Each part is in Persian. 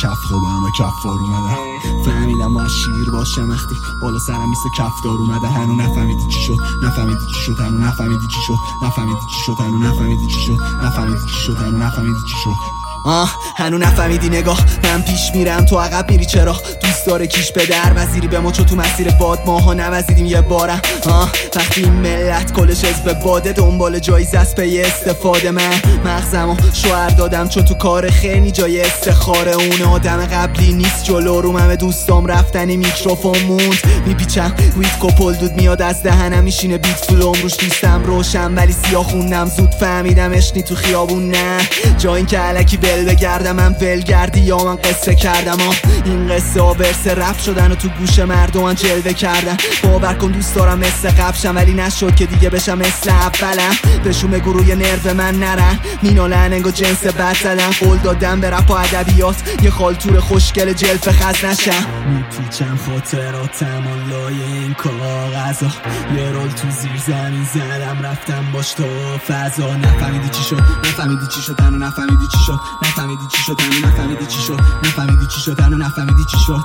کف خودم و کفار اومدم. فهمیدم باید شیر باشم اختی بالا سرم مثل کفدار اومده. هنو نفهمیدی چی شد، نفهمیدی چی شد، هنو نفهمیدی چی شد، نفهمیدی چی شد، هنو نفهمیدی چی شد، نفهمیدی چی شد، هنو نفهمیدی چی شد. هنو نفهمیدی نگاه من پیش میرم تو عقب میری چرا؟ دوست داره کیش به در وزیری به ما چو تو مسیر باد ماها نوزیدیم یه بارم. وقتی این ملت کلش حزب باده دنبال جایزه است پی استفاده من مغزمو شوهر دادم چون تو کار خیلی جای استخاره. اون آدم قبلی نیست جلو رو همه دوستام رفتنی میکروفون موند میپیچم ویت کپل دود میاد از دهنم میشینه بیت فلوم روش دوستم روشن ولی سیاه خوندم زود فهمیدم اشنی تو خیابون نه جا این که علکی بل بگردم من ولگردی یا من قصه کردم. این قصه ها ورس رپ شدن و تو گوش مردم جلوه کردن. باور کن دوست دارم مثل قبشم ولی نشد که دیگه بشم مثل اولم. بشون بگو روی نرو من نرن مینالن انگا جنس بد زدن. قول دادم به رپ و ادبیات یه خالتور خوشگل جلف خز نشم. میپیچم خاطراتم و لای این کاغذا یه رول تو زیر زمین زدم رفتم باش تو فضا. نفهمیدی چی شد، نفهمیدی چی شد، هنو نفهمیدی چی شد، نفهمیدی چی شد، هنو نفهمیدی چی شد، نفهمیدی چی شد، هنو نفهمیدی چی شد.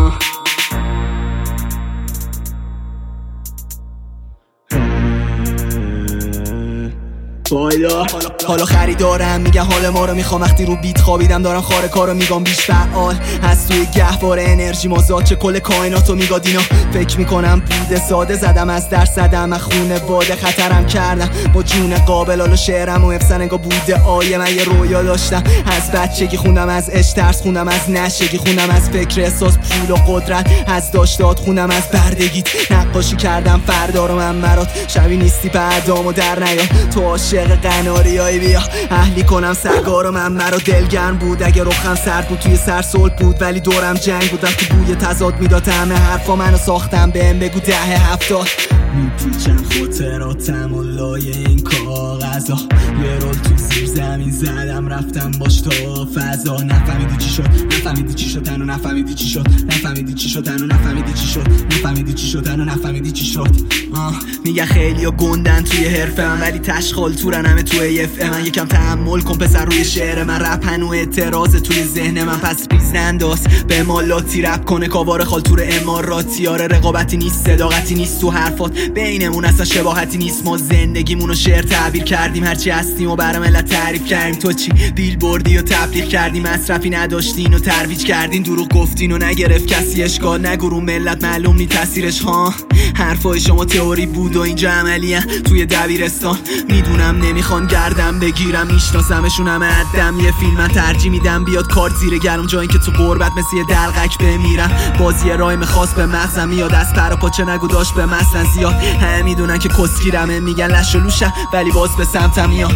حالا خریدارم میگه حال ما رو میخوام وقتی رو بیت خوابیدم دارم خاره کارو میگم بیش فعال هست توی گهواره انرژی مازاد چه کل کائناتو میگاد اینا. فکر میکنم بوده ساده زدم از درس زدم من خونه باده خطرم کردم با جون قابل حالا شعرم و افسن انگا بوده آیه. من یه رویا داشتم از بچگی خوندم از عشق ترس خوندم از نشگی خوندم از فکر احساس پول و قدرت از داشتات خوندم از بردگیت نقاشی کردم فردا رو من برات شبی نیستی بعدامو در نیا تو عاشق قناریایی بیا اهلی کنم سگا رو من مرا دلگرم بود اگه رخم سرد بود توی سر صلح بود ولی دورم جنگ بود وقتی بوی تضاد میداد همه حرفا منو ساختم بهم بگو 10-70. میپیچم خاطراتم و لای این کاغذا یه رول تو زیر زمین زدم رفتم باش تا فضا. نفهمیدی چی شد، نفهمیدی چی شد، هنو نفهمیدی چی شد، نفهمیدی چی شد، هنو نفهمیدی چی شد، نفهمیدی چی شد، هنو نفهمیدی چی شد. میگه خیلی ها گندن توی حرفه من ولی تشخال تورن همه توی اف من. یکم تحمل کن پسر روی شعر من رپ هنو اعتراض توی ذهن من پس ریز ننداز به مالاتی رپ کنه کاوار خالتور اماراتی. آره رقابتی نیست صداقتی نیست تو حرفات بینمون اصلا شباهتی نیست. ما زندگیمونو شعر تعبیر کردیم هرچی هستیم و برای ملت تعریف کردیم. تو چی بیل بردی و تبلیغ کردی مصرفی نداشتین و ترویج کردین دروغ گفتین و نگرفت کسی اشکال نگو رو ملت معلوم نی تاثیرش ها. حرفای شما تئوری بود و اینجا عملیه توی دبیرستان. میدونم نمیخوان گردم بگیرم میشناسمشون همه عدم یه فیلم من ترجیح میدم بیاد کارت زیر گرم جا این که تو قربت مثل یه دلقک بمیرم. بازی رایم خاص به مغزم میاد از پر و پاچه نگو داشت به مثلا زیاد همه میدونن که کسگیرمه میگن لش و لوشم ولی باز به سمتم میاد.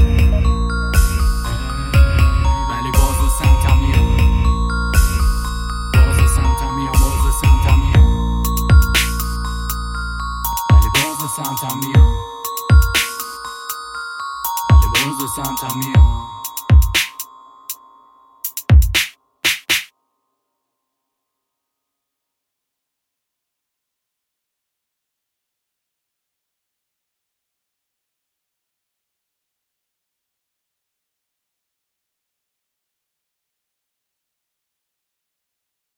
Santa mia